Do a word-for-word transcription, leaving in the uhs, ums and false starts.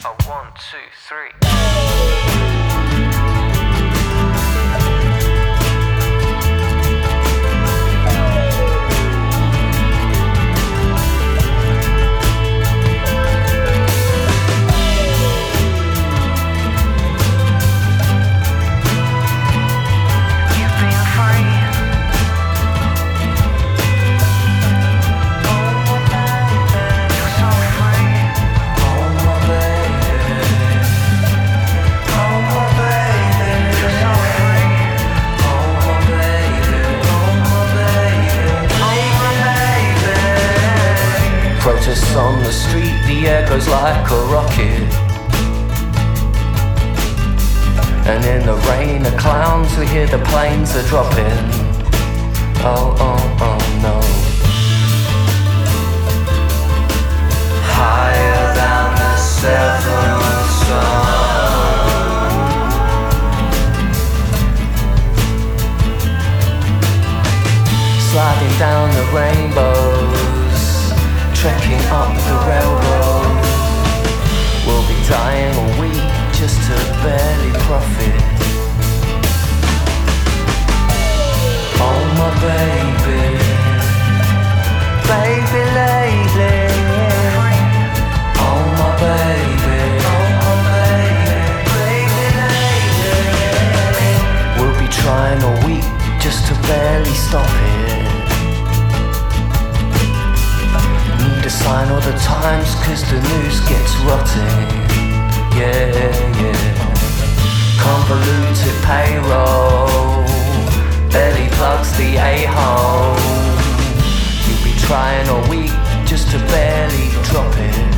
A one, two, three. Protests on the street, the air goes like a rocket. And in the rain of clowns we hear the planes are dropping. Oh, oh, oh no. Higher than the seventh sun, sliding down the rainbows, trekking up the railroad. We'll be dying a week just to barely profit. Oh my baby, baby lately. Oh my baby, oh my baby, baby lately. We'll be trying a week just to barely stop it. Need a sign all the times cause the news gets rotten. Yeah, yeah. Convoluted payroll barely plugs the a-hole. You'll be trying a week just to barely drop it.